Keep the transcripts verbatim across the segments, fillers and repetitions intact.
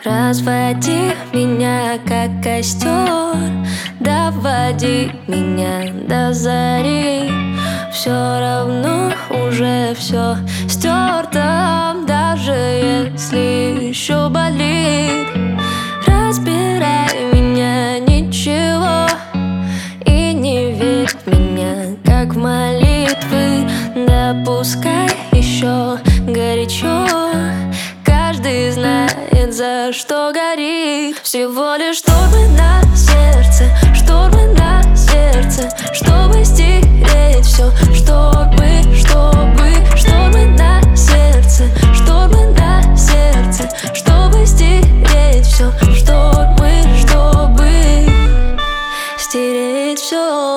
Разводи меня, как костер, доводи меня до зари. Все равно уже все стерто, даже если еще болит. Разбирай меня, ничего, и не верь в меня, как в молитвы. Допускай еще горячо, каждый знает, за что горит. Всего лишь штормы на сердце, штормы на сердце, чтобы стереть все. Штормы, чтобы, штормы на сердце, штормы на сердце, чтобы стереть все. Штормы, чтобы стереть все.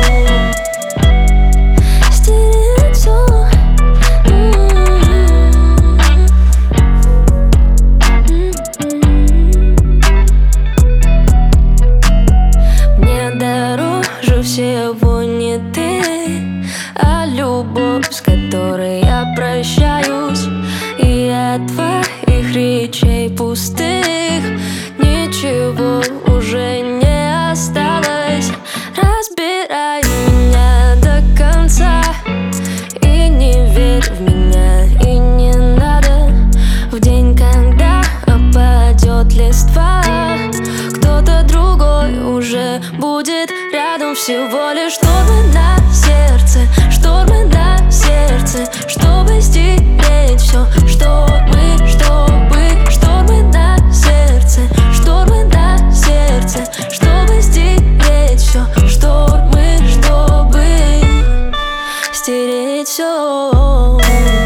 Всего не ты, а любовь, с которой я прощаюсь. И от твоих речей пустых ничего уже не осталось. Разбирай меня до конца и не верь в меня, и не надо. В день, когда опадет листва, кто-то другой уже будет рядом. Всего лишь штормы на сердце, штормы на сердце, чтобы стереть все. Штормы, чтобы, штормы на сердце, штормы на сердце, чтобы стереть все. Штормы, чтобы стереть все.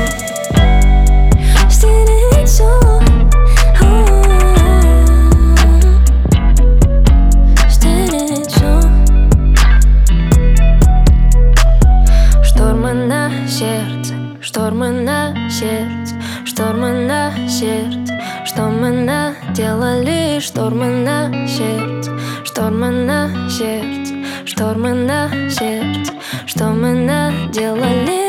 Стереть все. Штормы на сердце, штормы на сердце, что мы наделали? Штормы на сердце, штормы на сердце, штормы на сердце, что мы наделали?